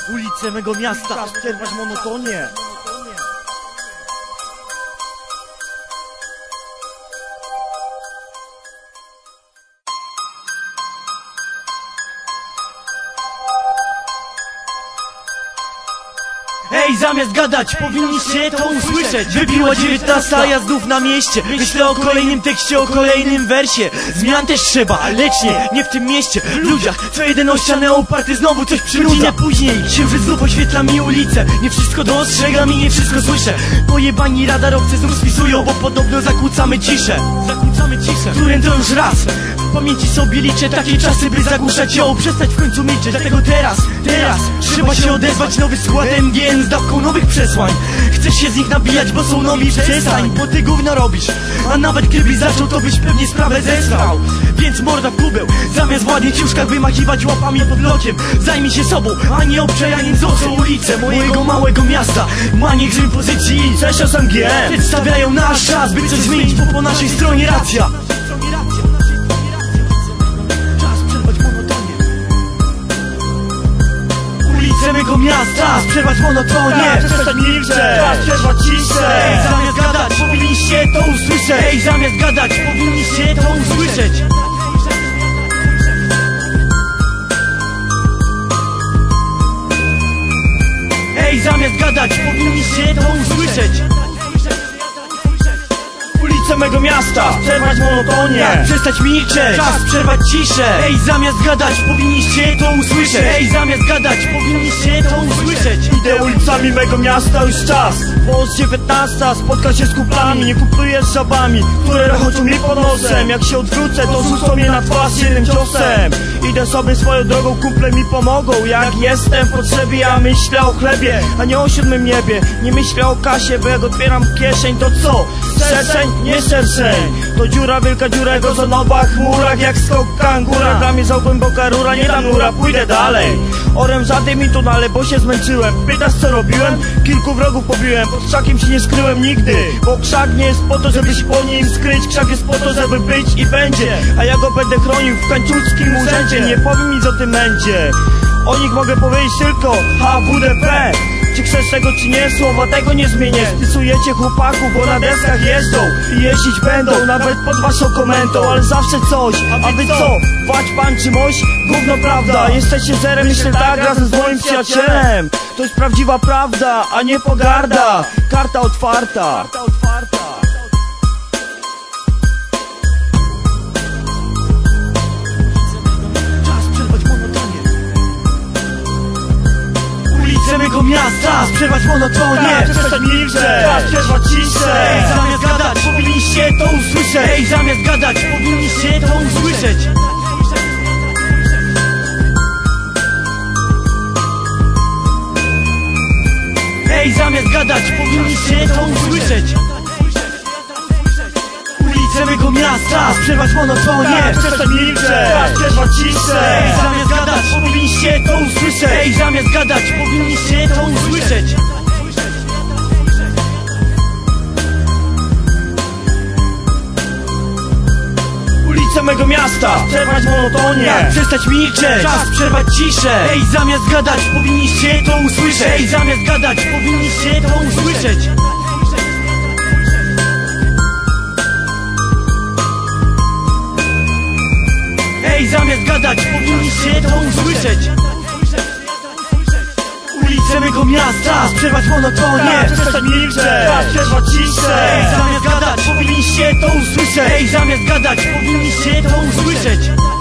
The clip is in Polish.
Ulice mego miasta, czas przerwać monotonię. Ej, zamiast gadać, powinniście to usłyszeć. Wybiła 19, a ja znów na mieście. Myślę o kolejnym tekście, o kolejnym wersie. Zmian też trzeba, lecz nie w tym mieście. W ludziach, co jeden o ścianę oparty, znowu coś przynudza. Godzinę później, księżyc znów oświetla mi ulicę. Nie wszystko dostrzegam i nie wszystko słyszę. Pojebani radarowcy znów spisują, bo podobno zakłócamy ciszę. Którym to już raz w pamięci sobie liczę takie czasy, by zagłuszać ją. Przestać w końcu milczeć, dlatego teraz trzeba się odezwać. Nowy skład MGN z dawką nowych przesłań. Chcesz się z nich nabijać, bo są nowi, przestań, bo ty gówno robisz. A nawet gdybyś zaczął, to byś pewnie sprawę zesrał. Więc morda w kubeł, zamiast w ładnych ciuszkach wymachiwać łapami pod lokiem. Zajmij się sobą, a nie obczajaniem z oczu. Ulice mojego małego miasta, maniek Rzym pozycji. Cześć MGN przedstawiają nasz czas, by coś zmienić, bo po naszej stronie racja. Ulice mego miasta, przerwać monotonię. Przestań milczeć, czas przerwać ciszę. Ej, zamiast gadać, powinniście to usłyszeć. Ej, zamiast gadać, powinniście to usłyszeć. Ej, zamiast gadać, powinniście to usłyszeć. Ulice mego miasta, przerwać monotonię. Przestać milczeć, czas przerwać ciszę. Ej, zamiast gadać, powinniście to usłyszeć. Ej, zamiast gadać, powinniście to usłyszeć. Idę ulicami mego miasta już czas. Post 19, spotka się z kuplami. Nie kupluję z żabami, które rechoczą mi pod nosem. Jak się odwrócę, to rzucą mnie na twarz jednym ciosem. Idę sobie swoją drogą, kumple mi pomogą. Jak jestem w potrzebie, ja myślę o chlebie, a nie o siódmym niebie. Nie myślę o kasie, bo jak otwieram kieszeń, to co? Szerszeń? Nie szerszeń. To dziura, wielka dziura, jak ozonowa chmura. Jak skok kangura, dla mnie za głęboka rura. Nie dam nura, pójdę dalej. Orężady mi tunale, bo się zmęczyłem. Pytasz co robiłem? Kilku wrogów pobiłem. Pod krzakiem się nie skryłem nigdy, bo krzak nie jest po to, żeby się po nim skryć. Krzak jest po to, żeby być i będzie. A ja go będę chronił w kańczuckim urzędzie. Nie powiem nic o tym będzie. O nich mogę powiedzieć tylko HWDP. Czy chcesz tego czy nie, słowa tego nie zmienię. Spisujecie chłopaków, bo na deskach jeżdżą i jeździć będą, nawet pod waszą komentą. Ale zawsze coś, a wy co? Wać pan czy moś? Gówno prawda. Jesteście zerem, myślę tak, razem z moim przyjacielem. To jest prawdziwa prawda, a nie pogarda. Karta otwarta. Ulice mego miasta, przerwać monotonię. Przestań milczeć, czas przerwać ciszę. Ej, zamiast gadać, powinniście to usłyszeć. Ej, zamiast gadać, powinniście to usłyszeć. Ej, zamiast gadać, powinniście to usłyszeć. Ulice mego miasta, przerwać monotonię. Przestań milczeć, czas przerwać ciszę. Ej, zamiast gadać, powinniście to usłyszeć. Ej, zamiast gadać, powinniście to usłyszeć. Ulice mego miasta, przerwać monotonię. Przestać milczeć, czas przerwać ciszę. Ej, zamiast gadać, powinniście to usłyszeć. Ej, zamiast gadać, powinniście to usłyszeć. Ej, zamiast gadać, powinniście to usłyszeć. Ulice mego miasta, przerwać monotonię. Przestań milczeć, czas przerwać ciszę. Ej, zamiast gadać, powinniście to usłyszeć. Ej, zamiast gadać, powinniście to usłyszeć.